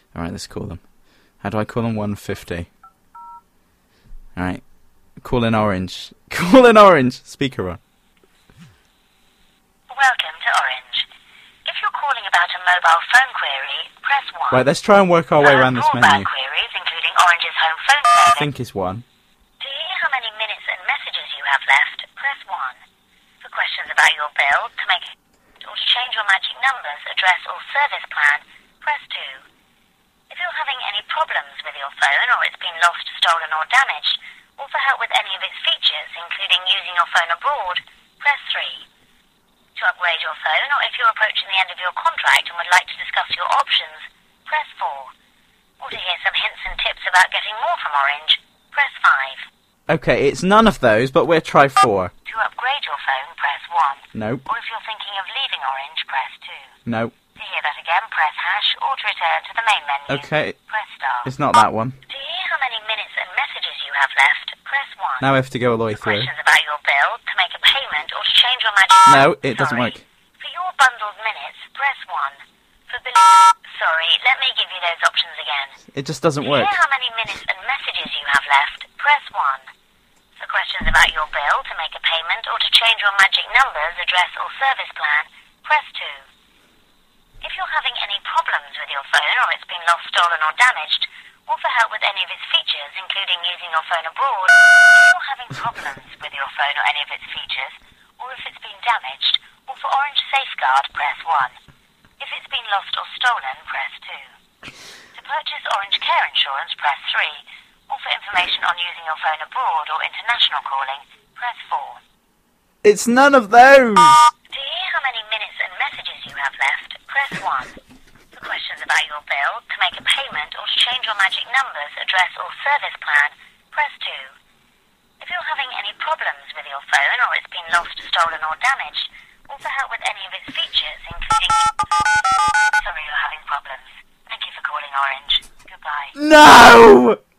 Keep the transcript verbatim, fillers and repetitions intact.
Alright, let's call them. How do I call them? one fifty. Alright. Call in Orange. Call in Orange! Speaker on. Welcome to Orange. If you're calling about a mobile phone query, press one. Right, let's try and work our way For around this broadband menu. queries, including Orange's home phone I service. think it's one. To hear how many minutes and messages you have left, press one. For questions about your bill, to make or to change your magic numbers, address or service plan, press two. If you're having any problems with your phone or it's been lost, stolen or damaged, or for help with any of its features, including using your phone abroad, press three. To upgrade your phone or if you're approaching the end of your contract and would like to discuss your options, press four. Or to hear some hints and tips about getting more from Orange, press five. Okay, it's none of those, but we'll try four. To upgrade your phone, press one. Nope. Or if you're thinking of leaving Orange, press two. Nope. To hear that again, press hash, or to return to the main menu, Okay, press star. it's not that one. To hear how many minutes and messages you have left, press one. Now we have to go all the way For through. questions about your bill, to make a payment, or to change your magic... No, it doesn't Sorry. work. For your bundled minutes, press one. For bill... Sorry, let me give you those options again. It just doesn't To work. hear how many minutes and messages you have left, press one. For questions about your bill, to make a payment, or to change your magic numbers, address or service plan, press two. If you're having any problems with your phone or it's been lost, stolen or damaged, or for help with any of its features, including using your phone abroad, if you're having problems with your phone or any of its features, or if it's been damaged, or for Orange Safeguard, press one. If it's been lost or stolen, press two. To purchase Orange Care Insurance, press three. Or for information on using your phone abroad or international calling, press four. It's none of those! To hear how many minutes and messages you have left, press one. For questions about your bill, to make a payment or to change your magic numbers, address or service plan, press two. If you're having any problems with your phone or it's been lost, stolen or damaged, or for help with any of its features, including... Sorry you're having problems. Thank you for calling Orange. Goodbye. No!